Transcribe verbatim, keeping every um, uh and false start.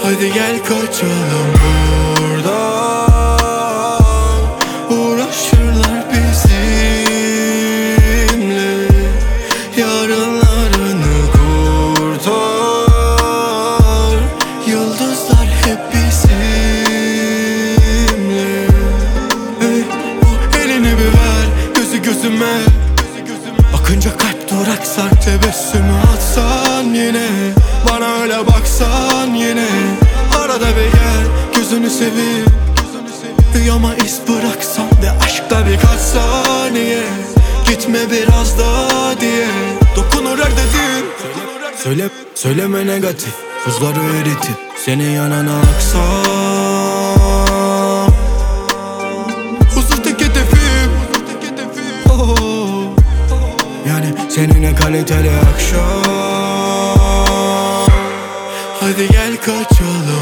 Hadi gel kaçalım buradan. Uğraşırlar bizimle. Yarınlarını kurtar. Yıldızlar hep bizimle. Hey, o elini bir ver, gözü gözüme. Bakınca kalp duraksar, tebessümü atsan yine. Bana öyle baksan yine. Arada bir gel, gözünü seveyim. Rüyama iz bıraksan ve aşkta birkaç saniye. Gitme biraz daha diye dokunur her dediğin. Söyle, söyleme negatif, buzları eritip seni yanına aksam. Huzur tek hedefim. Oh, yani seninle kaliteli akşam. Hadi gel kaçalım